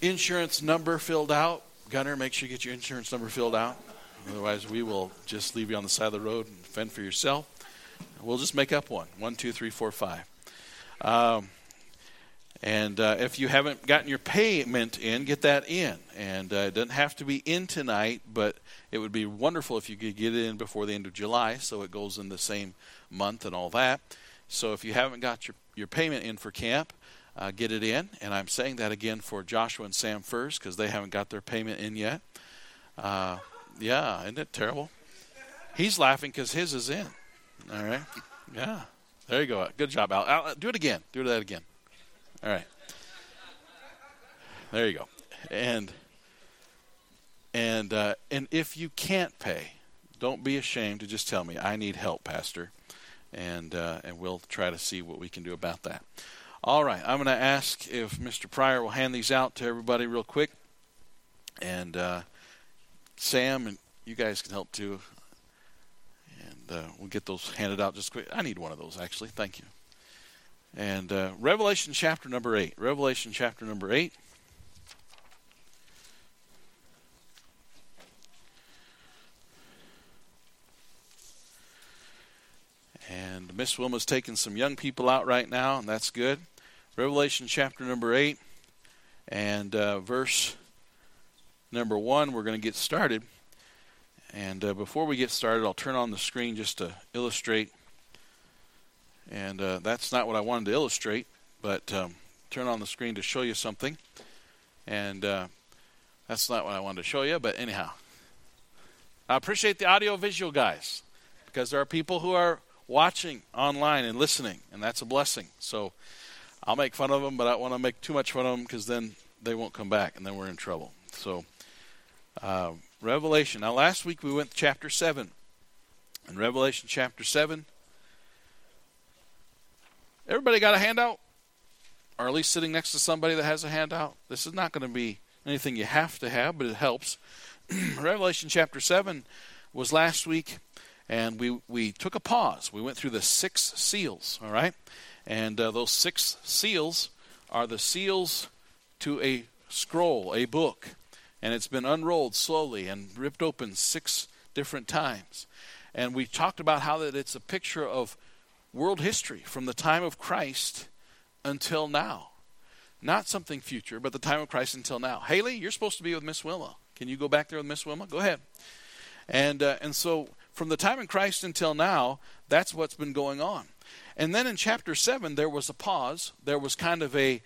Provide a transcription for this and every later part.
insurance number filled out? Gunner, make sure you get your insurance number filled out. Otherwise, we will just leave you on the side of the road and fend for yourself. We'll just make up one. 1, 2, 3, 4, 5. And if you haven't gotten your payment in, get that in. And it doesn't have to be in tonight, but it would be wonderful if you could get it in before the end of July, so it goes in the same month and all that. So if you haven't got your payment in for camp, get it in. And I'm saying that again for Joshua and Sam first, because they haven't got their payment in yet. Yeah, isn't it terrible? He's laughing because his is in. All right. Yeah. There you go. Good job, Al. Do it again. Do that again. All right. There you go. And if you can't pay, don't be ashamed to just tell me, I need help, Pastor. And we'll try to see what we can do about that. All right. I'm going to ask if Mr. Pryor will hand these out to everybody real quick. And Sam and you guys can help too. And we'll get those handed out just quick. I need one of those, actually. Thank you. And Revelation chapter number 8. Revelation chapter number 8. And Miss Wilma's taking some young people out right now, and that's good. Revelation chapter number 8. And verse number 1, we're going to get started. And before we get started, I'll turn on the screen just to illustrate. And that's not what I wanted to illustrate, but turn on the screen to show you something. And that's not what I wanted to show you, but anyhow. I appreciate the audio-visual guys, because there are people who are watching online and listening, and that's a blessing. So I'll make fun of them, but I don't want to make too much fun of them, because then they won't come back, and then we're in trouble. So Revelation. Now, last week we went to chapter 7. In Revelation chapter 7, everybody got a handout? Or at least sitting next to somebody that has a handout? This is not going to be anything you have to have, but it helps. Revelation chapter 7 was last week, and we took a pause. We went through the 6 seals, all right? And those 6 seals are the seals to a scroll, a book. And it's been unrolled slowly and ripped open 6 different times. And we talked about how that it's a picture of world history from the time of Christ until now. Not something future, but the time of Christ until now. Haley, you're supposed to be with Miss Wilma. Can you go back there with Miss Wilma? Go ahead. And so from the time of Christ until now, that's what's been going on. And then in chapter 7, there was a pause. There was kind of a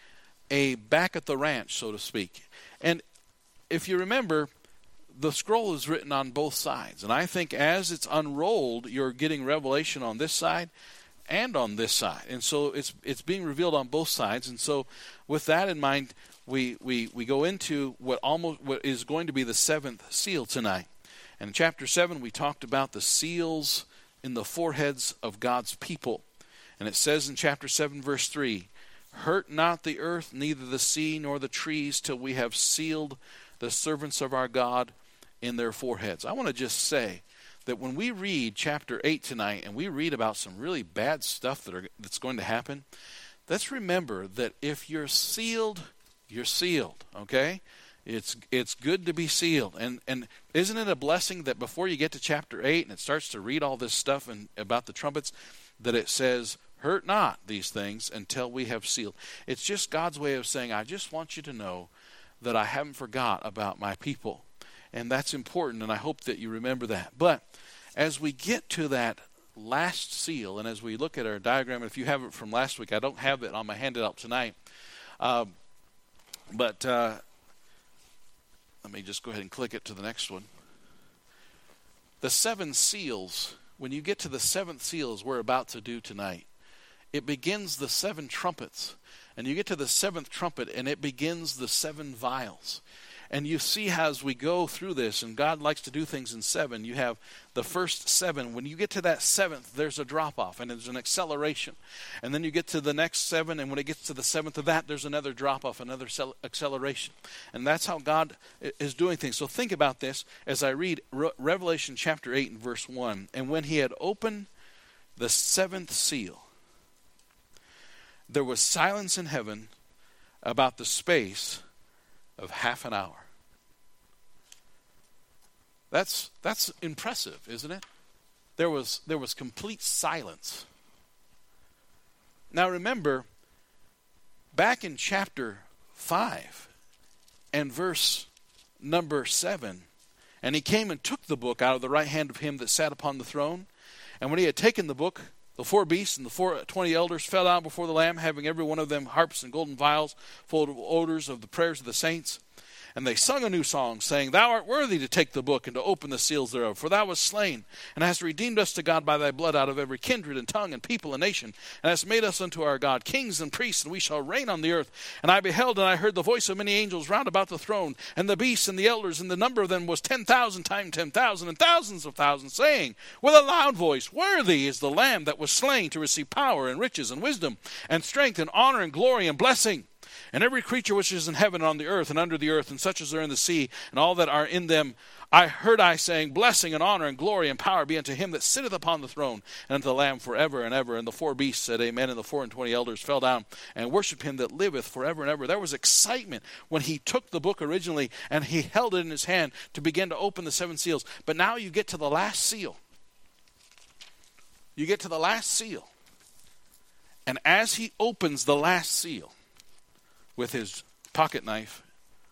back at the ranch, so to speak. And if you remember, the scroll is written on both sides. And I think as it's unrolled, you're getting revelation on this side and on this side. And so it's being revealed on both sides. And so with that in mind, we go into what is going to be the 7th seal tonight. And in chapter 7, we talked about the seals in the foreheads of God's people. And it says in chapter 7, verse 3, "Hurt not the earth, neither the sea, nor the trees, till we have sealed the servants of our God in their foreheads." I want to just say that when we read chapter 8 tonight, and we read about some really bad stuff that's going to happen, let's remember that if you're sealed, you're sealed, okay? It's good to be sealed. And isn't it a blessing that before you get to chapter 8 and it starts to read all this stuff and about the trumpets, that it says, "Hurt not these things until we have sealed." It's just God's way of saying, I just want you to know that I haven't forgot about my people. And that's important, and I hope that you remember that. But as we get to that last seal, and as we look at our diagram, if you have it from last week, I don't have it on my handout tonight. But let me just go ahead and click it to the next one. The 7 seals, when you get to the 7th seal, as we're about to do tonight, it begins the 7 trumpets. And you get to the 7th trumpet, and it begins the 7 vials. And you see how as we go through this, and God likes to do things in 7, you have the first 7. When you get to that 7th, there's a drop-off, and there's an acceleration. And then you get to the next 7, and when it gets to the 7th of that, there's another drop-off, another acceleration. And that's how God is doing things. So think about this as I read Revelation chapter 8 and verse 1. "And when he had opened the 7th seal, there was silence in heaven about the space of half an hour. That's impressive, isn't it? There was complete silence. Now remember, back in chapter 5 and verse number 7, and he came and took the book out of the right hand of him that sat upon the throne. And when he had taken the book, the 4 beasts and the 20 elders fell down before the Lamb, having every one of them harps and golden vials full of odors of the prayers of the saints. And they sung a new song, saying, Thou art worthy to take the book and to open the seals thereof. For thou wast slain, and hast redeemed us to God by thy blood out of every kindred and tongue and people and nation, and hast made us unto our God kings and priests, and we shall reign on the earth. And I beheld, and I heard the voice of many angels round about the throne, and the beasts and the elders, and the number of them was 10,000 times 10,000, and thousands of thousands, saying with a loud voice, Worthy is the Lamb that was slain to receive power and riches and wisdom and strength and honor and glory and blessing. And every creature which is in heaven and on the earth and under the earth, and such as are in the sea, and all that are in them, I saying, Blessing and honor and glory and power be unto him that sitteth upon the throne, and unto the Lamb forever and ever. And the 4 beasts said, Amen. And the 24 elders fell down and worshipped him that liveth forever and ever. There was excitement when he took the book originally, and he held it in his hand to begin to open the 7 seals. But now you get to the last seal. You get to the last seal. And as he opens the last seal, with his pocket knife,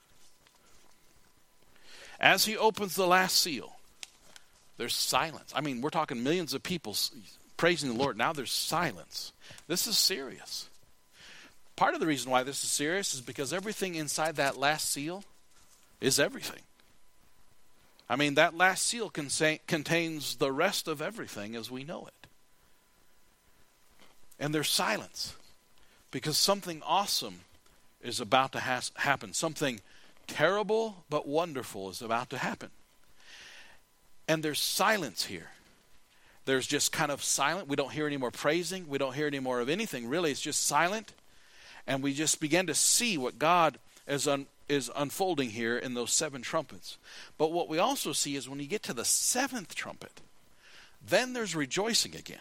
as he opens the last seal, there's silence. I mean, we're talking millions of people praising the Lord. Now there's silence. This is serious. Part of the reason why this is serious is because everything inside that last seal is everything. I mean, that last seal contains the rest of everything as we know it. And there's silence because something awesome is about to happen. Something terrible but wonderful is about to happen. And there's silence here. There's just kind of silent. We don't hear any more praising. We don't hear any more of anything. Really, it's just silent. And we just begin to see what God is unfolding here in those 7 trumpets. But what we also see is when you get to the 7th trumpet, then there's rejoicing again.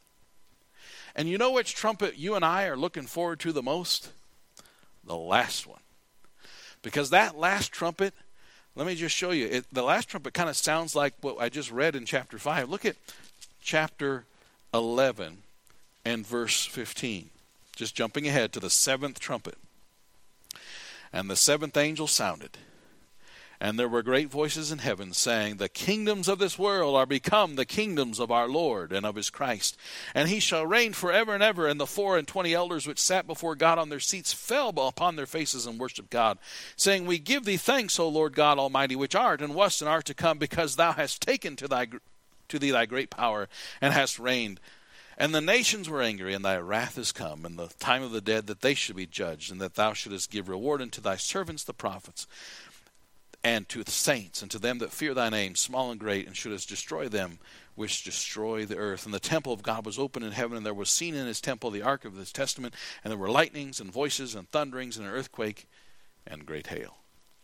And you know which trumpet you and I are looking forward to the most? The last one. Because that last trumpet, let me just show you. The last trumpet kind of sounds like what I just read in chapter 5. Look at chapter 11 and verse 15. Just jumping ahead to the 7th trumpet. And the 7th angel sounded. And there were great voices in heaven saying, The kingdoms of this world are become the kingdoms of our Lord and of his Christ. And he shall reign forever and ever. And the 24 elders which sat before God on their seats fell upon their faces and worshipped God, saying, We give thee thanks, O Lord God Almighty, which art and wast and art to come, because thou hast taken to thee thy great power, and hast reigned. And the nations were angry, and thy wrath is come, and the time of the dead, that they should be judged, and that thou shouldest give reward unto thy servants the prophets, and to the saints, and to them that fear thy name, small and great, and shouldest destroy them which destroy the earth. And the temple of God was open in heaven, and there was seen in his temple the ark of his testament, and there were lightnings and voices and thunderings and an earthquake and great hail.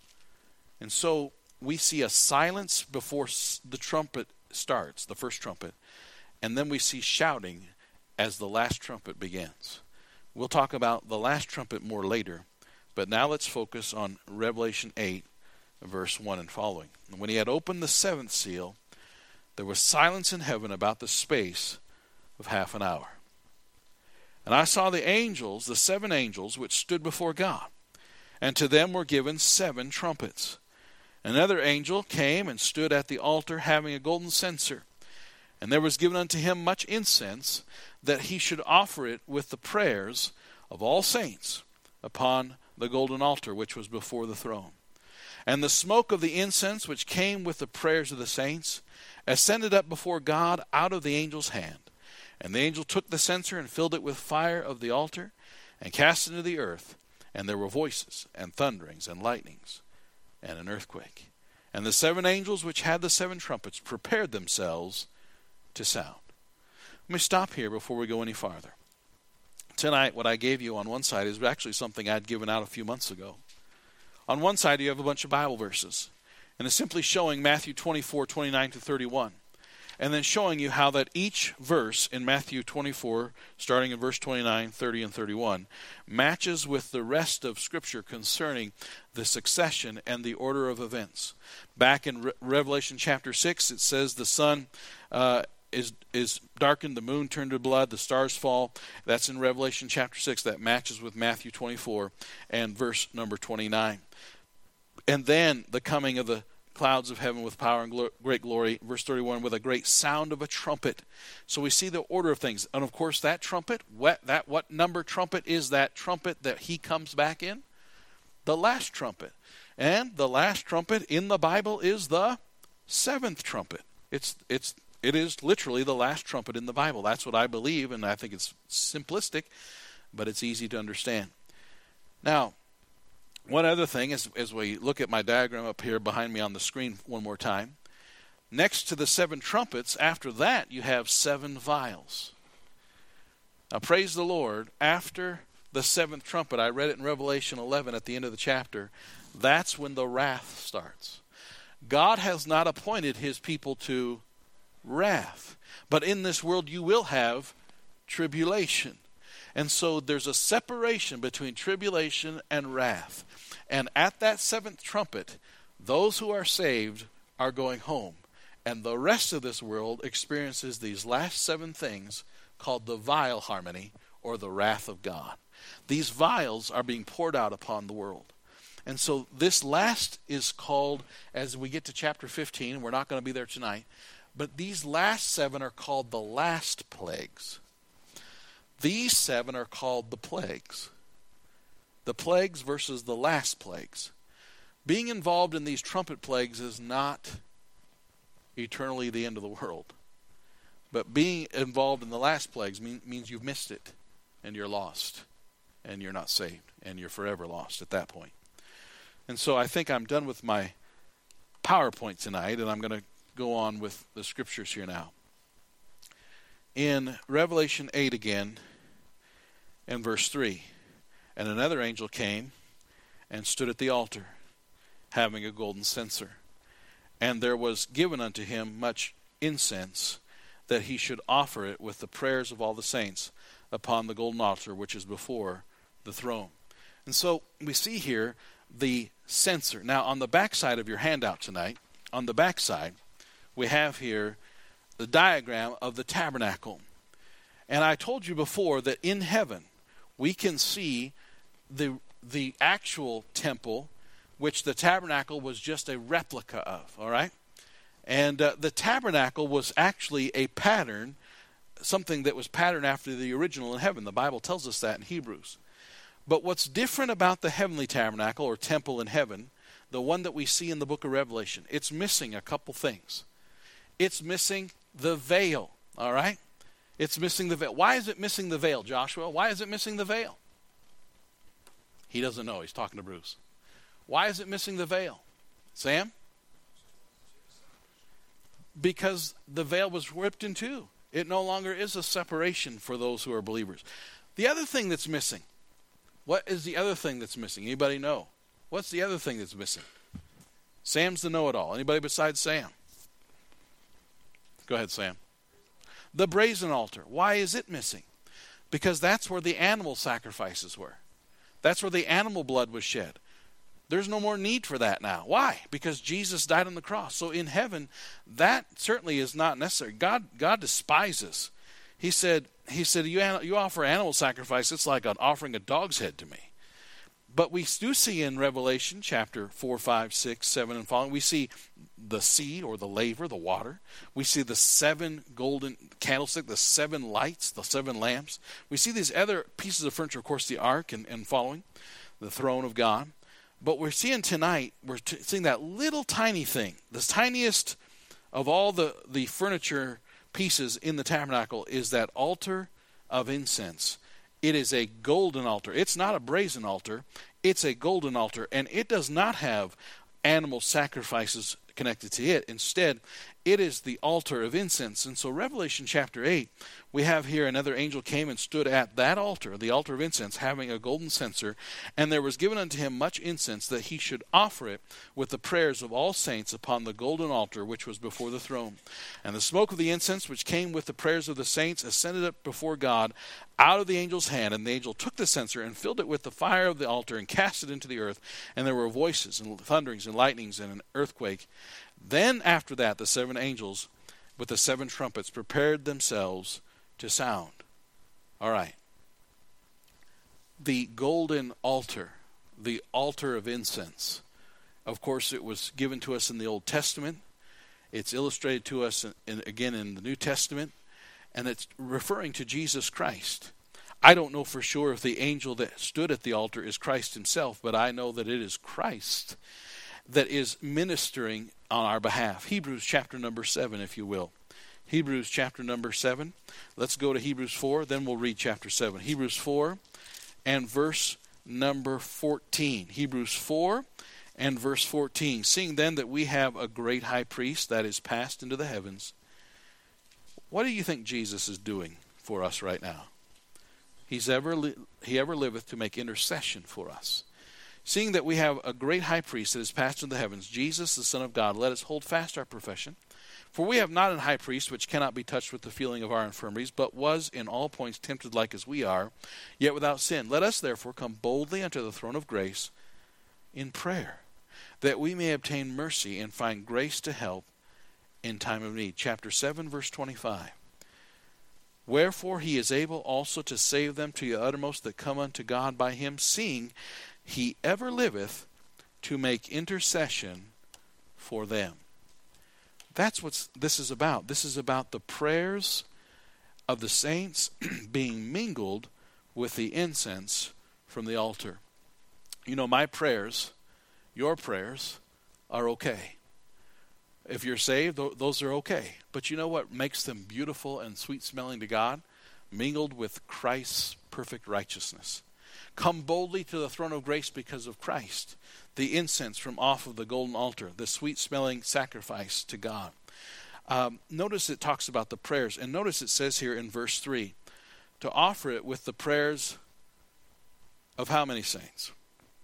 And so we see a silence before the trumpet starts, the first trumpet, and then we see shouting as the last trumpet begins. We'll talk about the last trumpet more later, but now let's focus on Revelation 8, verse 1 and following. And when he had opened the 7th seal, there was silence in heaven about the space of half an hour. And I saw the angels, the 7 angels, which stood before God, and to them were given 7 trumpets. Another angel came and stood at the altar, having a golden censer. And there was given unto him much incense, that he should offer it with the prayers of all saints upon the golden altar which was before the throne. And the smoke of the incense which came with the prayers of the saints ascended up before God out of the angel's hand. And the angel took the censer and filled it with fire of the altar, and cast it into the earth. And there were voices, and thunderings, and lightnings, and an earthquake. And the 7 angels which had the 7 trumpets prepared themselves to sound. Let me stop here before we go any farther. Tonight, what I gave you on one side is actually something I'd given out a few months ago. On one side, you have a bunch of Bible verses, and it's simply showing Matthew 24:29-31. and then showing you how that each verse in Matthew 24, starting in verse 29, 30, and 31, matches with the rest of Scripture concerning the succession and the order of events. Back in Revelation chapter 6, it says the sun is darkened, the moon turned to blood, the stars fall. That's in Revelation chapter 6. That matches with Matthew 24 and verse number 29. And then the coming of the clouds of heaven with power and great glory, verse 31, with a great sound of a trumpet. So we see the order of things. And of course that trumpet, what number trumpet is that trumpet that he comes back in? The last trumpet. And the last trumpet in the Bible is the seventh trumpet. It is literally the last trumpet in the Bible. That's what I believe, and I think it's simplistic, but it's easy to understand. Now, one other thing, as we look at my diagram up here behind me on the screen one more time, next to the seven trumpets, after that you have seven vials. Now praise the Lord, after the seventh trumpet, I read it in Revelation 11 at the end of the chapter, that's when the wrath starts. God has not appointed his people to wrath, but in this world you will have tribulation. And so there's a separation between tribulation and wrath. And at that seventh trumpet, those who are saved are going home. And the rest of this world experiences these last seven things called the vial harmony, or the wrath of God. These vials are being poured out upon the world. And so this last is called, as we get to chapter 15, we're not going to be there tonight, but these last seven are called the last plagues. These seven are called the plagues. The plagues versus the last plagues. Being involved in these trumpet plagues is not eternally the end of the world. But being involved in the last plagues means you've missed it, and you're lost, and you're not saved, and you're forever lost at that point. And so I think I'm done with my PowerPoint tonight, and I'm going to go on with the scriptures here now. In Revelation 8 again, and verse 3, and another angel came and stood at the altar, having a golden censer. And there was given unto him much incense, that he should offer it with the prayers of all the saints upon the golden altar which is before the throne. And so we see here the censer. Now on the back side of your handout tonight, on the back side, we have here the diagram of the tabernacle. And I told you before that in heaven we can see the actual temple, which the tabernacle was just a replica of, all right? And the tabernacle was actually a pattern, something that was patterned after the original in heaven. The Bible tells us that in Hebrews. But what's different about the heavenly tabernacle or temple in heaven, the one that we see in the book of Revelation, it's missing a couple things. It's missing the veil, all right? It's missing the veil. Why is it missing the veil, Joshua? Why is it missing the veil? He doesn't know. He's talking to Bruce. Why is it missing the veil? Sam? Because the veil was ripped in two. It no longer is a separation for those who are believers. The other thing that's missing. What is the other thing that's missing? Anybody know? What's the other thing that's missing? Sam's the know-it-all. Anybody besides Sam? Go ahead, Sam. The brazen altar. Why is it missing? Because that's where the animal sacrifices were. That's where the animal blood was shed. There's no more need for that now. Why? Because Jesus died on the cross. So in heaven, that certainly is not necessary. God despises. He said, you offer animal sacrifice, it's like offering a dog's head to me. But we do see in Revelation chapter 4, 5, 6, 7 and following, we see the sea or the laver, the water. We see the seven golden candlestick, the seven lights, the seven lamps. We see these other pieces of furniture, of course, the ark and following, the throne of God. But we're seeing tonight, seeing that little tiny thing, the tiniest of all the furniture pieces in the tabernacle is that altar of incense. It is a golden altar. It's not a brazen altar. It's a golden altar. And it does not have animal sacrifices connected to it. Instead, it is the altar of incense. And so Revelation chapter 8, we have here another angel came and stood at that altar, the altar of incense, having a golden censer. And there was given unto him much incense, that he should offer it with the prayers of all saints upon the golden altar which was before the throne. And the smoke of the incense which came with the prayers of the saints ascended up before God out of the angel's hand. And the angel took the censer and filled it with the fire of the altar and cast it into the earth. And there were voices and thunderings and lightnings and an earthquake. Then after that, the 7 angels with the 7 trumpets prepared themselves to sound. All right. The golden altar, the altar of incense. Of course, it was given to us in the Old Testament. It's illustrated to us again in the New Testament. And it's referring to Jesus Christ. I don't know for sure if the angel that stood at the altar is Christ himself, but I know that it is Christ that is ministering on our behalf. Hebrews chapter number 7, if you will. Hebrews chapter number 7. Let's go to Hebrews 4, then we'll read chapter 7. Hebrews 4 and verse number 14. Hebrews 4 and verse 14. Seeing then that we have a great high priest that is passed into the heavens. What do you think Jesus is doing for us right now? He ever liveth to make intercession for us. Seeing that we have a great high priest that is passed into the heavens, Jesus, the Son of God, let us hold fast our profession. For we have not an high priest which cannot be touched with the feeling of our infirmities, but was in all points tempted like as we are, yet without sin. Let us therefore come boldly unto the throne of grace in prayer, that we may obtain mercy and find grace to help in time of need. Chapter 7, verse 25. Wherefore he is able also to save them to the uttermost that come unto God by him, seeing he ever liveth to make intercession for them. That's what this is about. This is about the prayers of the saints being mingled with the incense from the altar. You know, my prayers, your prayers, are okay. If you're saved, those are okay. But you know what makes them beautiful and sweet-smelling to God? Mingled with Christ's perfect righteousness. Come boldly to the throne of grace because of Christ, the incense from off of the golden altar, the sweet-smelling sacrifice to God. Notice it talks about the prayers, and notice it says here in verse 3, to offer it with the prayers of how many saints?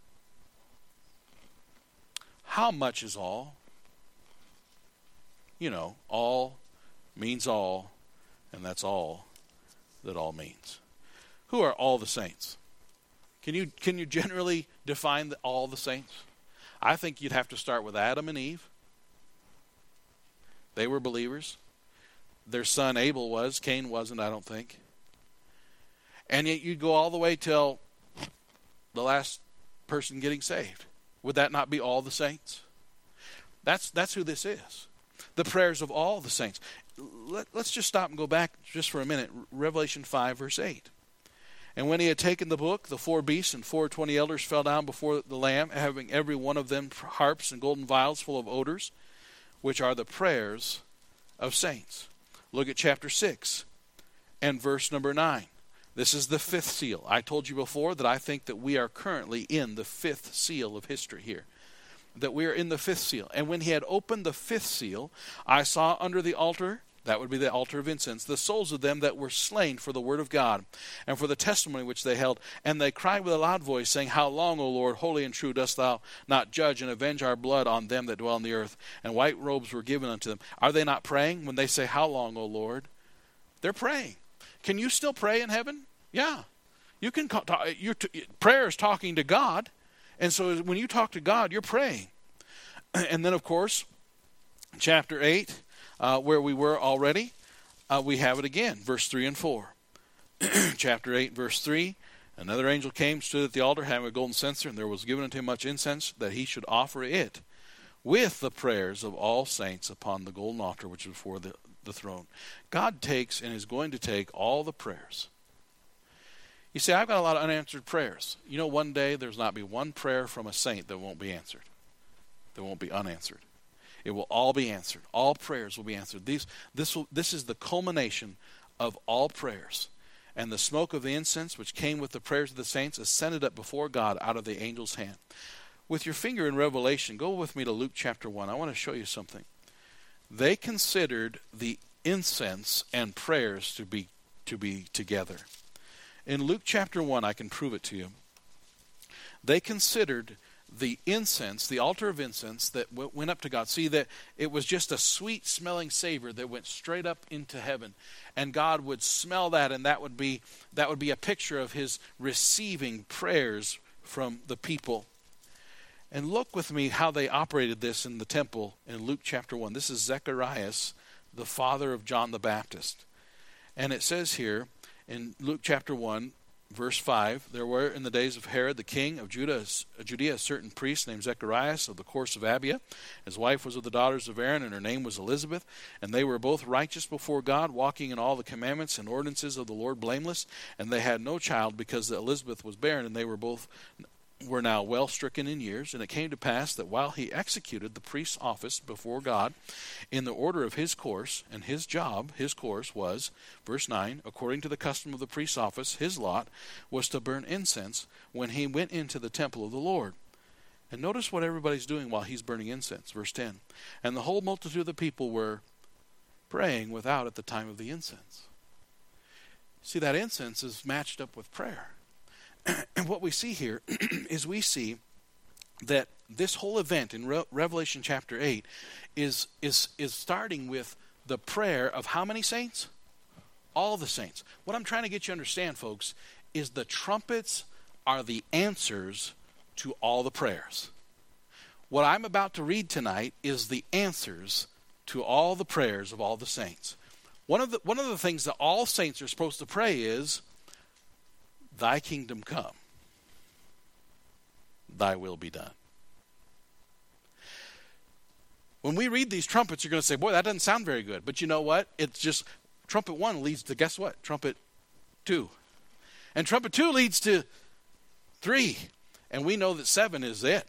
How much is all? You know, all means all, and that's all that all means. Who are all the saints? Can you generally define all the saints? I think you'd have to start with Adam and Eve. They were believers. Their son Abel was. Cain wasn't, I don't think. And yet you'd go all the way till the last person getting saved. Would that not be all the saints? That's who this is. The prayers of all the saints. Let's just stop and go back just for a minute. Revelation 5, verse 8. And when he had taken the book, the 4 beasts and 24 elders fell down before the Lamb, having every one of them harps and golden vials full of odors, which are the prayers of saints. Look at chapter 6 and verse number 9. This is the 5th seal. I told you before that I think that we are currently in the 5th seal of history here. That we are in the 5th seal. And when he had opened the 5th seal, I saw under the altar, that would be the altar of incense, the souls of them that were slain for the word of God, and for the testimony which they held. And they cried with a loud voice, saying, How long, O Lord, holy and true, dost thou not judge and avenge our blood on them that dwell on the earth? And white robes were given unto them. Are they not praying when they say, How long, O Lord? They're praying. Can you still pray in heaven? Yeah. You can prayer is talking to God. And so when you talk to God, you're praying. And then, of course, chapter 8, where we were already, we have it again, verse 3 and 4. Chapter 8, verse 3, another angel came, stood at the altar, having a golden censer, and there was given unto him much incense, that he should offer it with the prayers of all saints upon the golden altar, which is before the throne. God takes and is going to take all the prayers. You say, I've got a lot of unanswered prayers. You know, one day there's not be one prayer from a saint that won't be answered. That won't be unanswered. It will all be answered. All prayers will be answered. This is the culmination of all prayers. And the smoke of the incense, which came with the prayers of the saints, ascended up before God out of the angel's hand. with your finger in Revelation, go with me to Luke chapter 1. I want to show you something. They considered the incense and prayers to be together. In Luke chapter 1, I can prove it to you. They considered the incense, the altar of incense that went up to God. See, that it was just a sweet-smelling savor that went straight up into heaven, and God would smell that, and that would be a picture of his receiving prayers from the people. And look with me how they operated this in the temple in Luke chapter 1. This is Zacharias, the father of John the Baptist. And it says here in Luke chapter 1, verse 5, there were in the days of Herod the king of Judea a certain priest named Zacharias of the course of Abia. His wife was of the daughters of Aaron, and her name was Elizabeth. And they were both righteous before God, walking in all the commandments and ordinances of the Lord blameless. And they had no child, because Elizabeth was barren, and they were now well stricken in years. And it came to pass that while he executed the priest's office before God in the order of his course, and his course was, verse 9, according to the custom of the priest's office, his lot was to burn incense when he went into the temple of the Lord. And notice what everybody's doing while he's burning incense, verse 10. And the whole multitude of the people were praying without at the time of the incense. See, that incense is matched up with prayer. And what we see here is we see that this whole event in Revelation chapter 8 is starting with the prayer of how many saints? All the saints. What I'm trying to get you to understand, folks, is the trumpets are the answers to all the prayers. What I'm about to read tonight is the answers to all the prayers of all the saints. One of the things that all saints are supposed to pray is, thy kingdom come, thy will be done. When we read these trumpets, you're going to say, boy, that doesn't sound very good. But you know what? It's just, trumpet 1 leads to, guess what? Trumpet 2. And trumpet 2 leads to 3. And we know that 7 is it.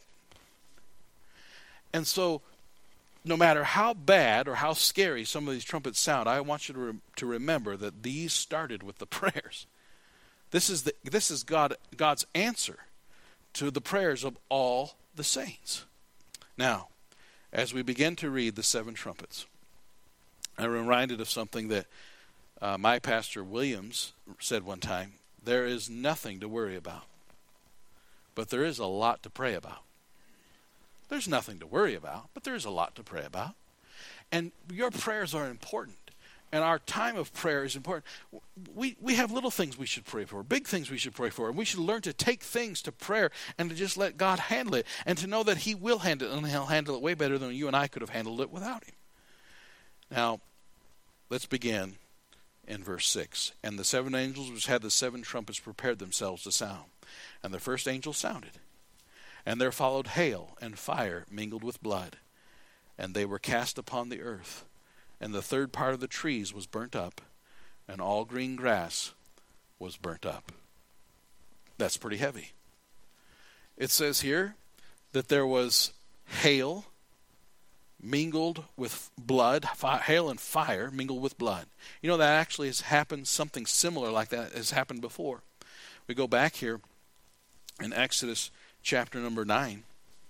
And so, no matter how bad or how scary some of these trumpets sound, I want you to remember that these started with the prayers. This is God's answer to the prayers of all the saints. Now, as we begin to read the 7 trumpets, I'm reminded of something that my pastor Williams said one time. There is nothing to worry about, but there is a lot to pray about. There's nothing to worry about, but there is a lot to pray about. And your prayers are important. And our time of prayer is important. We have little things we should pray for, big things we should pray for, and we should learn to take things to prayer and to just let God handle it, and to know that he will handle it, and he'll handle it way better than you and I could have handled it without him. Now, let's begin in verse 6. And the 7 angels which had the 7 trumpets prepared themselves to sound. And the first angel sounded. And there followed hail and fire mingled with blood. And they were cast upon the earth. And the third part of the trees was burnt up, and all green grass was burnt up. That's pretty heavy. It says here that there was hail mingled with blood, hail and fire mingled with blood. You know, that actually has happened, something similar like that has happened before. We go back here in Exodus chapter number 9.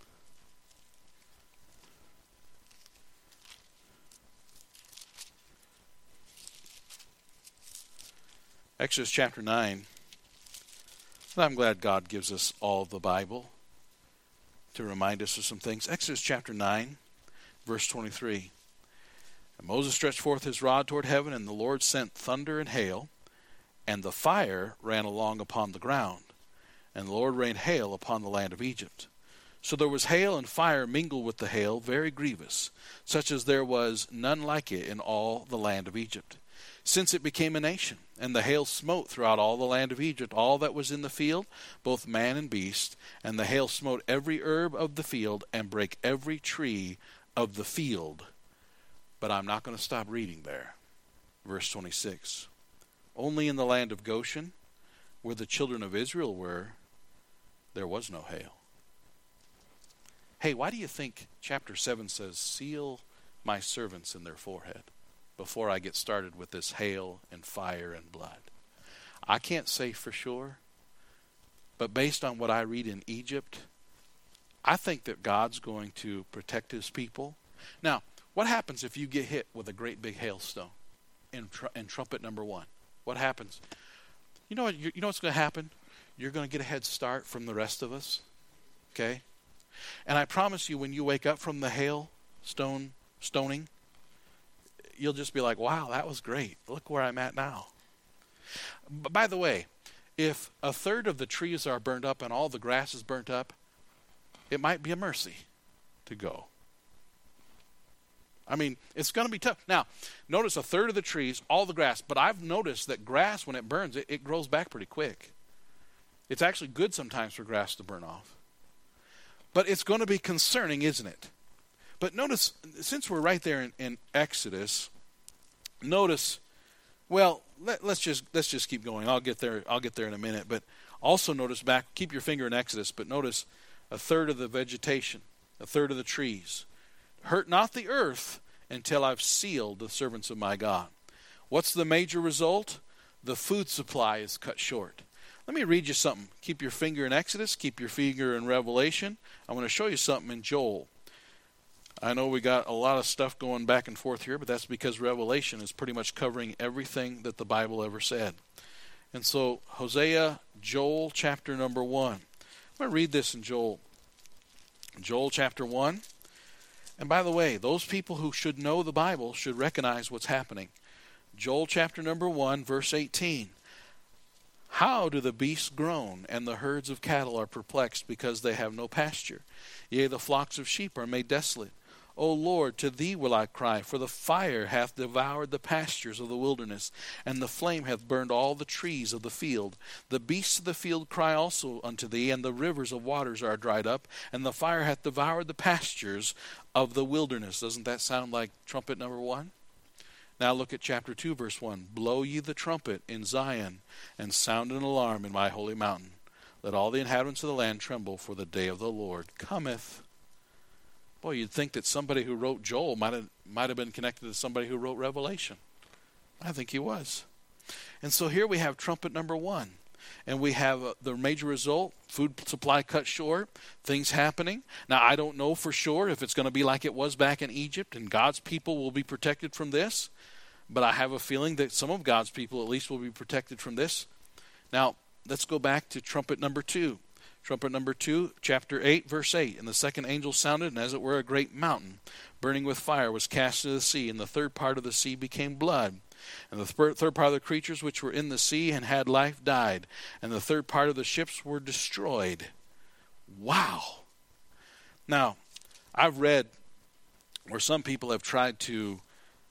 Exodus chapter 9. And I'm glad God gives us all the Bible to remind us of some things. Exodus chapter 9, verse 23. And Moses stretched forth his rod toward heaven, and the Lord sent thunder and hail, and the fire ran along upon the ground, and the Lord rained hail upon the land of Egypt. So there was hail and fire mingled with the hail, very grievous, such as there was none like it in all the land of Egypt, since it became a nation. And the hail smote throughout all the land of Egypt, all that was in the field, both man and beast. And the hail smote every herb of the field, and brake every tree of the field. But I'm not going to stop reading there. Verse 26. Only in the land of Goshen, where the children of Israel were, there was no hail. Hey, why do you think chapter 7 says, seal my servants in their forehead? Before I get started with this hail and fire and blood. I can't say for sure, but based on what I read in Egypt, I think that God's going to protect his people. Now, what happens if you get hit with a great big hailstone in trumpet number 1? What happens? You know what's going to happen? You're going to get a head start from the rest of us. Okay? And I promise you, when you wake up from the stoning, you'll just be like, wow, that was great. Look where I'm at now. But by the way, if a third of the trees are burned up and all the grass is burnt up, it might be a mercy to go. I mean, it's going to be tough. Now, notice a third of the trees, all the grass. But I've noticed that grass, when it burns, it grows back pretty quick. It's actually good sometimes for grass to burn off. But it's going to be concerning, isn't it? But notice, since we're right there in Exodus, notice, well, let's just keep going. I'll get there in a minute. But also notice back, keep your finger in Exodus, but notice a third of the vegetation, a third of the trees. Hurt not the earth until I've sealed the servants of my God. What's the major result? The food supply is cut short. Let me read you something. Keep your finger in Exodus. Keep your finger in Revelation. I want to show you something in Joel. I know we got a lot of stuff going back and forth here, but that's because Revelation is pretty much covering everything that the Bible ever said. And so, Hosea, Joel, chapter number 1. I'm going to read this in Joel. Joel, chapter 1. And by the way, those people who should know the Bible should recognize what's happening. Joel, chapter number 1, verse 18. How do the beasts groan, and the herds of cattle are perplexed, because they have no pasture? Yea, the flocks of sheep are made desolate. O Lord, to thee will I cry, for the fire hath devoured the pastures of the wilderness, and the flame hath burned all the trees of the field. The beasts of the field cry also unto thee, and the rivers of waters are dried up, and the fire hath devoured the pastures of the wilderness. Doesn't that sound like trumpet number 1? Now look at chapter 2, verse 1. Blow ye the trumpet in Zion, and sound an alarm in my holy mountain. Let all the inhabitants of the land tremble, for the day of the Lord cometh. Boy, you'd think that somebody who wrote Joel might have been connected to somebody who wrote Revelation. I think he was. And so here we have trumpet number 1. And we have the major result, food supply cut short, things happening. Now, I don't know for sure if it's going to be like it was back in Egypt and God's people will be protected from this. But I have a feeling that some of God's people at least will be protected from this. Now, let's go back to trumpet number 2. Trumpet number 2, chapter 8, verse 8. And the second angel sounded, and as it were a great mountain, burning with fire, was cast into the sea, and the third part of the sea became blood. And the third part of the creatures which were in the sea and had life died, and the third part of the ships were destroyed. Wow. Now, I've read where some people have tried to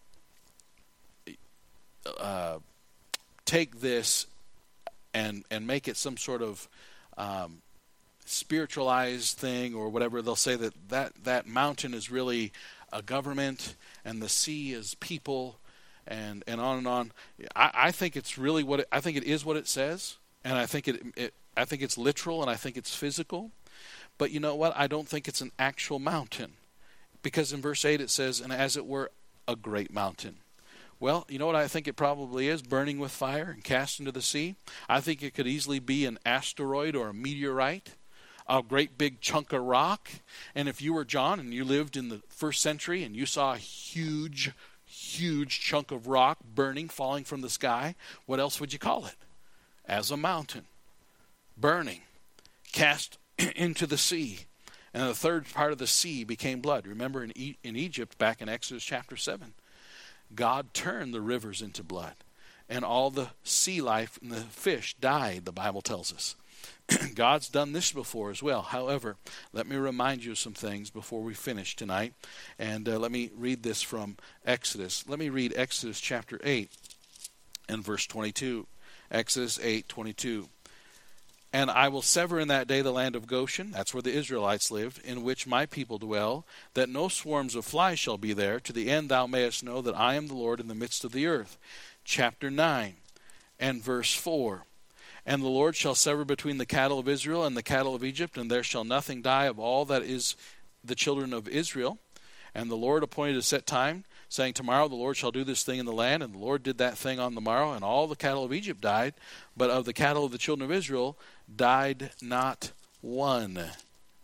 take this and make it some sort of spiritualized thing or whatever. They'll say that mountain is really a government and the sea is people and on and on. I think it's really I think it is what it says, and I think I think it's literal and I think it's physical. But you know what? I don't think it's an actual mountain, because in verse 8 it says, and as it were a great mountain. Well, you know what I think it probably is? Burning with fire and cast into the sea. I think it could easily be an asteroid or a meteorite, a great big chunk of rock. And if you were John and you lived in the first century and you saw a huge chunk of rock burning, falling from the sky, what else would you call it? As a mountain, burning, cast into the sea. And the third part of the sea became blood. Remember in Egypt, back in Exodus chapter 7, God turned the rivers into blood. And all the sea life and the fish died, the Bible tells us. God's done this before as well. However, let me remind you of some things before we finish tonight. And let me read this from Exodus. Let me read Exodus chapter 8 and verse 22. Exodus 8:22. And I will sever in that day the land of Goshen, that's where the Israelites lived, in which my people dwell, that no swarms of flies shall be there, to the end thou mayest know that I am the Lord in the midst of the earth. Chapter 9 and verse 4. And the Lord shall sever between the cattle of Israel and the cattle of Egypt, and there shall nothing die of all that is the children of Israel. And the Lord appointed a set time, saying, tomorrow the Lord shall do this thing in the land. And the Lord did that thing on the morrow, and all the cattle of Egypt died, but of the cattle of the children of Israel died not one.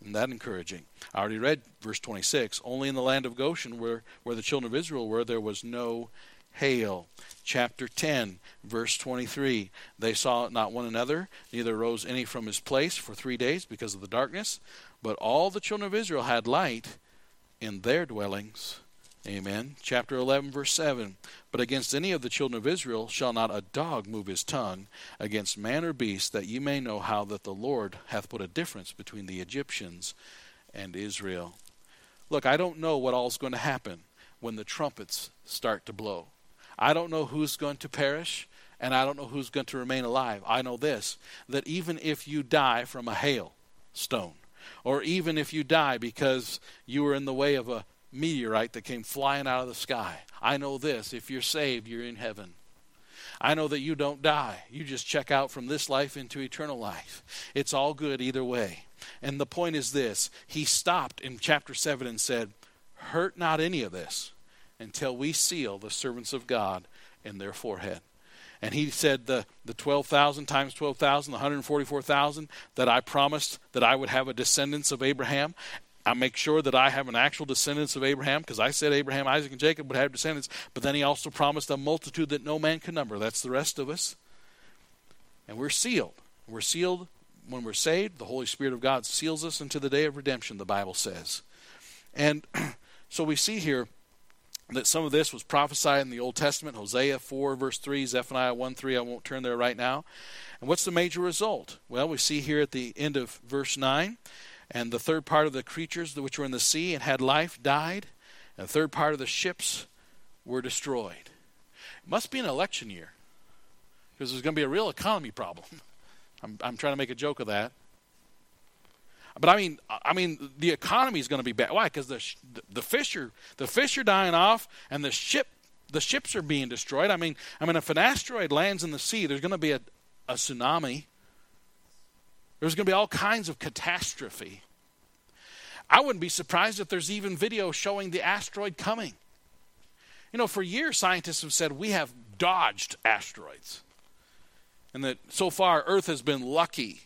Isn't that encouraging? I already read verse 26. Only in the land of Goshen, where the children of Israel were, there was no hail. Chapter 10, verse 23. They saw not one another, neither rose any from his place for 3 days because of the darkness. But all the children of Israel had light in their dwellings. Amen. Chapter 11, verse 7. But against any of the children of Israel shall not a dog move his tongue against man or beast, that ye may know how that the Lord hath put a difference between the Egyptians and Israel. Look, I don't know what all's going to happen when the trumpets start to blow. I don't know who's going to perish, and I don't know who's going to remain alive. I know this, that even if you die from a hailstone, or even if you die because you were in the way of a meteorite that came flying out of the sky, I know this: if you're saved, you're in heaven. I know that you don't die. You just check out from this life into eternal life. It's all good either way. And the point is this: he stopped in chapter 7 and said, hurt not any of this until we seal the servants of God in their forehead. And he said the 12,000 times 12,000, the 144,000, that I promised that I would have a descendants of Abraham. I make sure that I have an actual descendants of Abraham, because I said Abraham, Isaac, and Jacob would have descendants. But then he also promised a multitude that no man can number. That's the rest of us. And we're sealed. We're sealed when we're saved. The Holy Spirit of God seals us unto the day of redemption, the Bible says. And so we see here that some of this was prophesied in the Old Testament. Hosea 4, verse 3, Zephaniah 1:3. I won't turn there right now. And what's the major result? Well, we see here at the end of verse 9, and the third part of the creatures which were in the sea and had life died, and the third part of the ships were destroyed. It must be an election year, because there's going to be a real economy problem. I'm trying to make a joke of that. But I mean, the economy is going to be bad. Why? Because the fish are dying off, and the ships are being destroyed. I mean, if an asteroid lands in the sea, there's going to be a tsunami. There's going to be all kinds of catastrophe. I wouldn't be surprised if there's even video showing the asteroid coming. You know, for years scientists have said we have dodged asteroids, and that so far Earth has been lucky.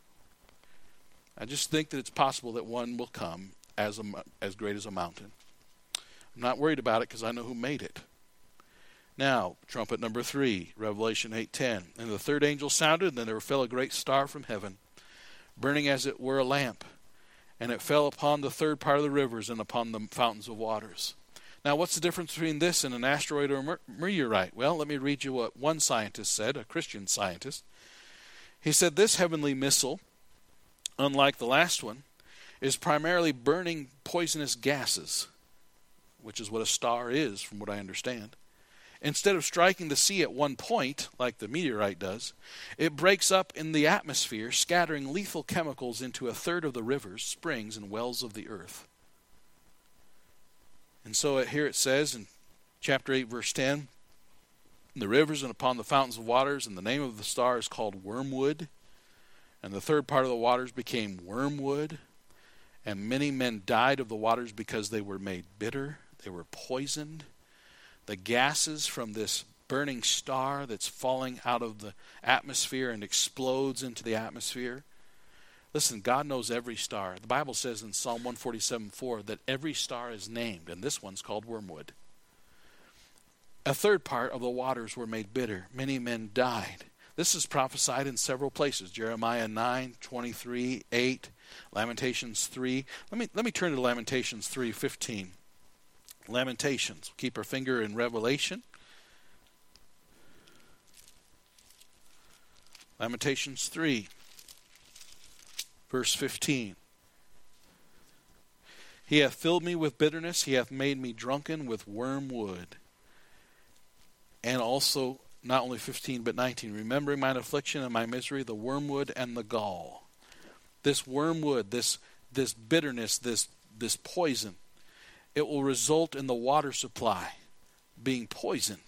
I just think that it's possible that one will come as great as a mountain. I'm not worried about it because I know who made it. Now, trumpet number 3, Revelation 8:10. And the third angel sounded, and then there fell a great star from heaven, burning as it were a lamp. And it fell upon the third part of the rivers and upon the fountains of waters. Now, what's the difference between this and an asteroid or a meteorite? Well, let me read you what one scientist said, a Christian scientist. He said, this heavenly missile, unlike the last one, is primarily burning poisonous gases, which is what a star is, from what I understand. Instead of striking the sea at one point, like the meteorite does, it breaks up in the atmosphere, scattering lethal chemicals into a third of the rivers, springs, and wells of the earth. And so here it says in chapter 8, verse 10, the rivers and upon the fountains of waters, and the name of the star is called Wormwood. And the third part of the waters became wormwood, and many men died of the waters because they were made bitter. They were poisoned. The gases from this burning star that's falling out of the atmosphere and explodes into the atmosphere. Listen, God knows every star. The Bible says in Psalm 147:4 that every star is named, and this one's called wormwood. A third part of the waters were made bitter. Many men died. This is prophesied in several places. Jeremiah 9:23, 8, Lamentations 3. Let me turn to Lamentations 3:15. Lamentations. Keep our finger in Revelation. Lamentations 3, verse 15. He hath filled me with bitterness. He hath made me drunken with wormwood. And also, not only 15, but 19. Remembering mine affliction and my misery, the wormwood and the gall. This wormwood, this bitterness, this poison, it will result in the water supply being poisoned.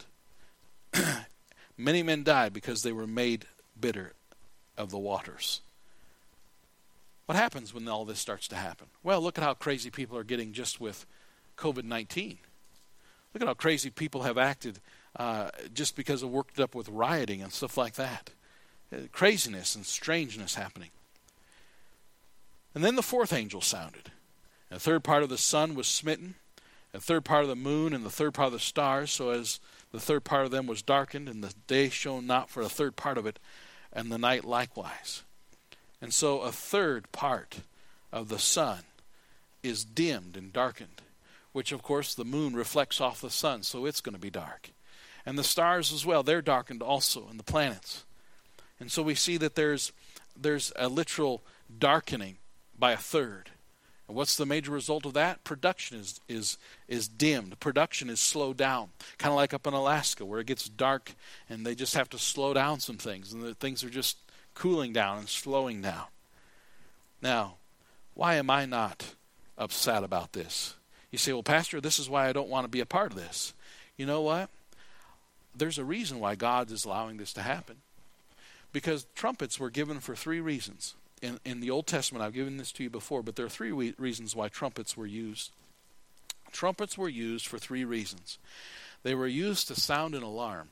Many men died because they were made bitter of the waters. What happens when all this starts to happen? Well, look at how crazy people are getting just with COVID-19. Look at how crazy people have acted just because of worked up with rioting and stuff like that. Craziness and strangeness happening. And then the fourth angel sounded. And the third part of the sun was smitten, and the third part of the moon, and the third part of the stars, so as the third part of them was darkened, and the day shone not for a third part of it, and the night likewise. And so a third part of the sun is dimmed and darkened, which of course the moon reflects off the sun, so it's going to be dark. And the stars as well, they're darkened also, and the planets. And so we see that there's a literal darkening by a third. And what's the major result of that? Production is dimmed. Production is slowed down. Kind of like up in Alaska where it gets dark and they just have to slow down some things. And the things are just cooling down and slowing down. Now, why am I not upset about this? You say, well, Pastor, this is why I don't want to be a part of this. You know what? There's a reason why God is allowing this to happen. Because trumpets were given for three reasons. In the Old Testament, I've given this to you before, but there are three reasons why trumpets were used. Trumpets were used for three reasons. They were used to sound an alarm.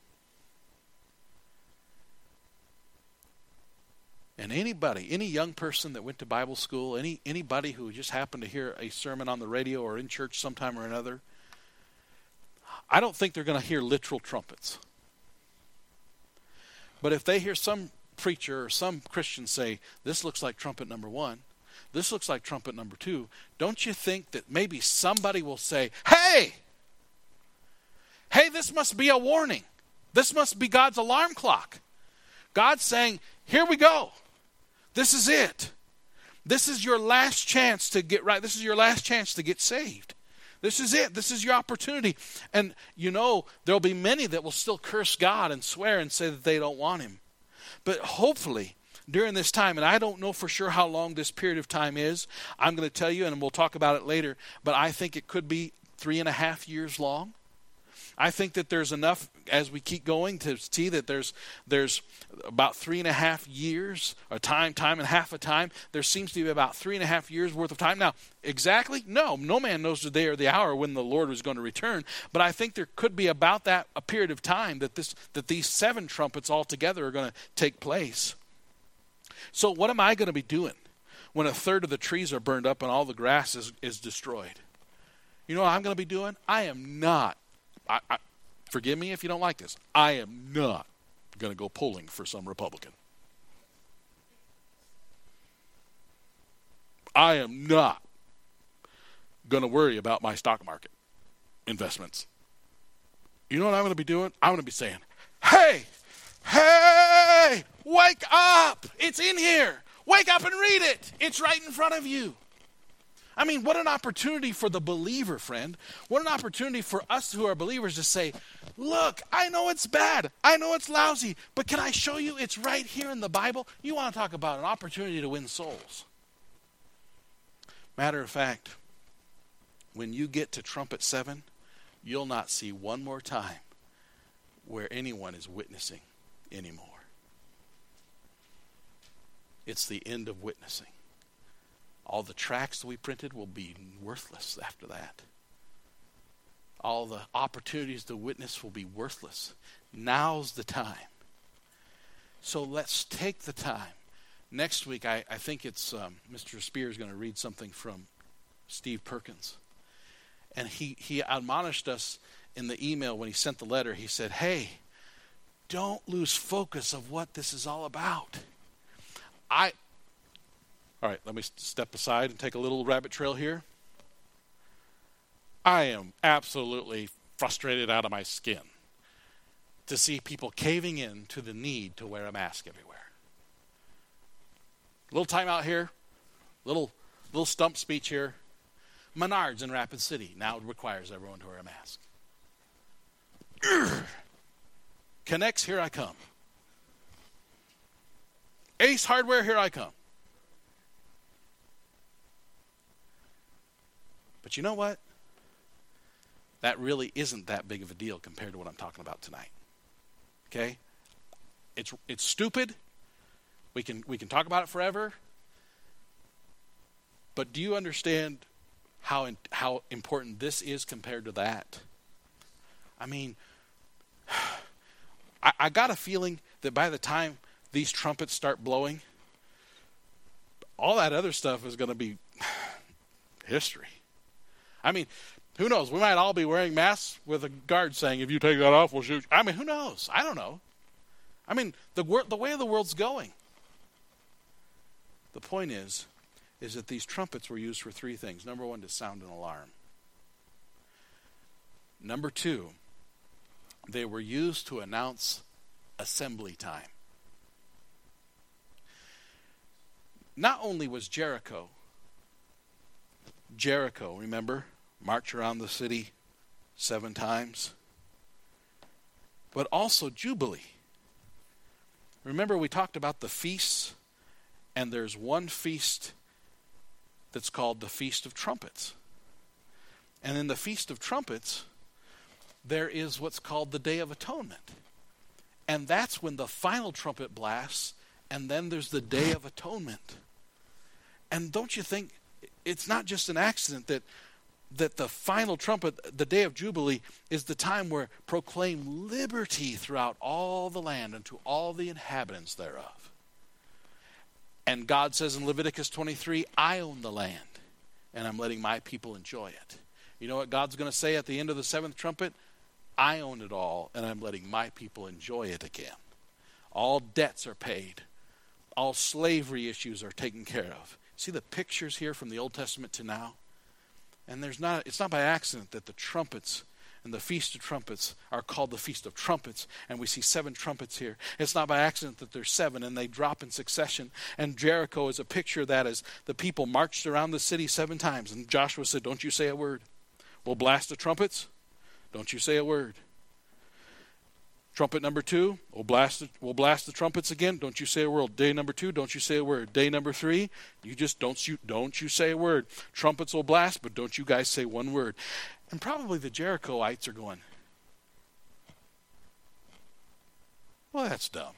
And any young person that went to Bible school, anybody who just happened to hear a sermon on the radio or in church sometime or another, I don't think they're going to hear literal trumpets. But if they hear some preacher or some Christian say, this looks like trumpet number 1, this looks like trumpet number 2, don't you think that maybe somebody will say, hey, this must be a warning. This must be God's alarm clock. God's saying, here we go. This is it. This is your last chance to get right. This is your last chance to get saved. This is it. This is your opportunity. And you know, there'll be many that will still curse God and swear and say that they don't want him. But hopefully, during this time, and I don't know for sure how long this period of time is, I'm going to tell you, and we'll talk about it later, but I think it could be 3.5 years long. I think that there's enough, as we keep going, to see that there's about 3.5 years, a time and half a time. There seems to be about 3.5 years worth of time. Now, exactly? No man knows the day or the hour when the Lord is going to return. But I think there could be about that a period of time that these 7 trumpets altogether are going to take place. So what am I going to be doing when a third of the trees are burned up and all the grass is destroyed? You know what I'm going to be doing? I am not. Forgive me if you don't like this. I am not going to go polling for some Republican. I am not going to worry about my stock market investments. You know what I'm going to be doing? I'm going to be saying, hey, wake up. It's in here. Wake up and read it. It's right in front of you. I mean, what an opportunity for the believer, friend. What an opportunity for us who are believers to say, look, I know it's bad. I know it's lousy. But can I show you it's right here in the Bible? You want to talk about an opportunity to win souls. Matter of fact, when you get to trumpet 7, you'll not see one more time where anyone is witnessing anymore. It's the end of witnessing. All the tracts that we printed will be worthless after that. All the opportunities to witness will be worthless. Now's the time. So let's take the time. Next week, I think it's Mr. Spears going to read something from Steve Perkins. And he admonished us in the email when he sent the letter. He said, hey, don't lose focus of what this is all about. All right, let me step aside and take a little rabbit trail here. I am absolutely frustrated out of my skin to see people caving in to the need to wear a mask everywhere. Little time out here, little stump speech here. Menards in Rapid City now requires everyone to wear a mask. Connects, here I come. Ace Hardware, here I come. But you know what? That really isn't that big of a deal compared to what I'm talking about tonight. Okay? It's stupid. We can talk about it forever. But do you understand how important this is compared to that? I mean, I got a feeling that by the time these trumpets start blowing, all that other stuff is going to be history. I mean, who knows? We might all be wearing masks with a guard saying, if you take that off, we'll shoot you. I mean, who knows? I don't know. I mean, the way the world's going. The point is that these trumpets were used for three things. Number one, to sound an alarm. Number two, they were used to announce assembly time. Not only was Jericho, remember, march around the city 7 times, but also Jubilee. Remember we talked about the feasts, and there's one feast that's called the Feast of Trumpets. And in the Feast of Trumpets, there is what's called the Day of Atonement. And that's when the final trumpet blasts, and then there's the Day of Atonement. And don't you think it's not just an accident that the final trumpet, the Day of Jubilee, is the time where proclaim liberty throughout all the land and to all the inhabitants thereof. And God says in Leviticus 23, I own the land, and I'm letting my people enjoy it. You know what God's going to say at the end of the 7th trumpet? I own it all, and I'm letting my people enjoy it again. All debts are paid. All slavery issues are taken care of. See the pictures here from the Old Testament to now? And it's not by accident that the trumpets and the Feast of Trumpets are called the Feast of Trumpets, and we see 7 trumpets here. It's not by accident that there's 7 and they drop in succession. And Jericho is a picture of that as the people marched around the city 7 times. And Joshua said, don't you say a word. We'll blast the trumpets. Don't you say a word. Trumpet number 2, we'll blast the trumpets again. Don't you say a word. Day number 2, don't you say a word. Day number 3, you just don't you say a word. Trumpets will blast, but don't you guys say one word. And probably the Jerichoites are going, well, that's dumb.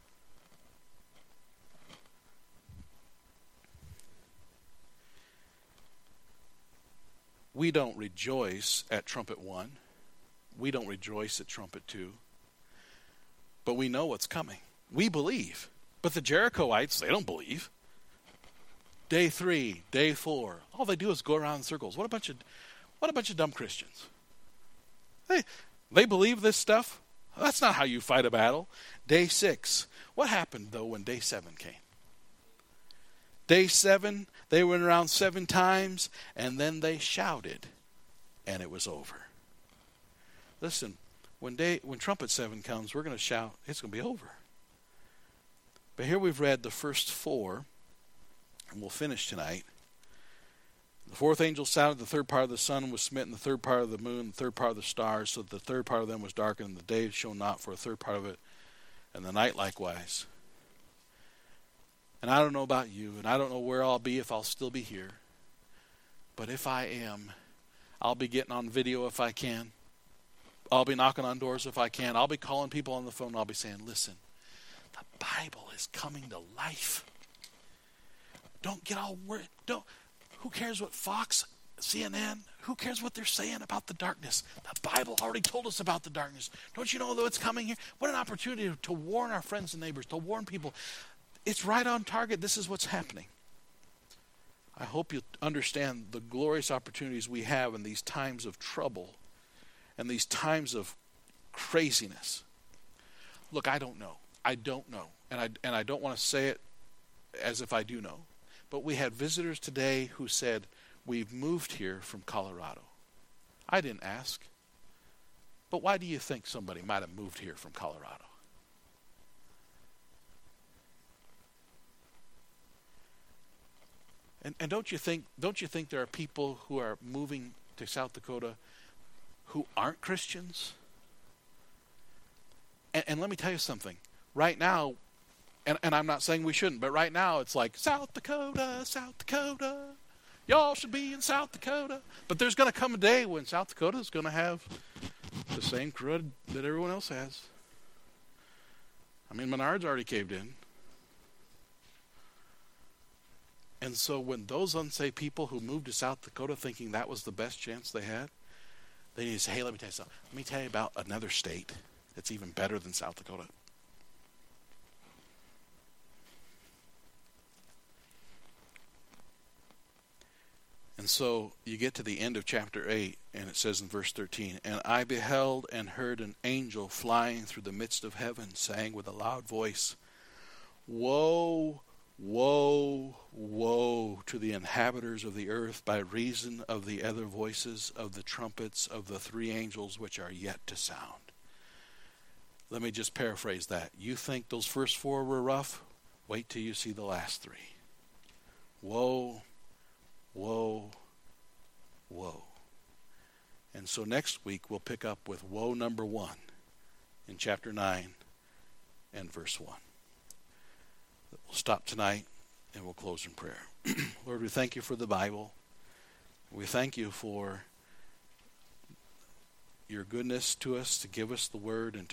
We don't rejoice at trumpet 1. We don't rejoice at trumpet 2. But we know what's coming. We believe. But the Jerichoites, they don't believe. Day 3, day 4, all they do is go around in circles. What a bunch of dumb Christians. They believe this stuff. That's not how you fight a battle. Day 6. What happened, though, when day 7 came? Day 7, they went around 7 times, and then they shouted, and it was over. Listen, when trumpet 7 comes, we're going to shout, it's going to be over. But here we've read the first 4, and we'll finish tonight. The 4th angel sounded, the 3rd part of the sun was smitten, the 3rd part of the moon, the 3rd part of the stars, so that the 3rd part of them was darkened, and the day shone not for a 3rd part of it, and the night likewise. And I don't know about you, and I don't know where I'll be, if I'll still be here. But if I am, I'll be getting on video if I can. I'll be knocking on doors if I can. I'll be calling people on the phone. I'll be saying, listen, the Bible is coming to life. Don't get all worried. Who cares what Fox, CNN, who cares what they're saying about the darkness? The Bible already told us about the darkness. Don't you know that it's coming here? What an opportunity to warn our friends and neighbors, to warn people. It's right on target. This is what's happening. I hope you understand the glorious opportunities we have in these times of trouble and these times of craziness. Look, I don't know. And I don't want to say it as if I do know. But we had visitors today who said, we've moved here from Colorado. I didn't ask. But why do you think somebody might have moved here from Colorado? And don't you think there are people who are moving to South Dakota who aren't Christians? And let me tell you something. Right now, and I'm not saying we shouldn't, but right now it's like, South Dakota, y'all should be in South Dakota. But there's going to come a day when South Dakota is going to have the same crud that everyone else has. I mean, Menard's already caved in. And so when those unsaved people who moved to South Dakota thinking that was the best chance they had, they need to say, hey, let me tell you something. Let me tell you about another state that's even better than South Dakota. And so you get to the end of chapter 8, and it says in verse 13, "And I beheld and heard an angel flying through the midst of heaven, saying with a loud voice, Woe, woe, woe to the inhabitants of the earth by reason of the other voices of the trumpets of the three angels which are yet to sound." Let me just paraphrase that. You think those first four were rough? Wait till you see the last three. Woe, woe, woe. And so next week we'll pick up with woe number 1 in chapter 9 and verse 1. We'll stop tonight and we'll close in prayer. Lord, we thank you for the Bible. We thank you for your goodness to us, to give us the word and to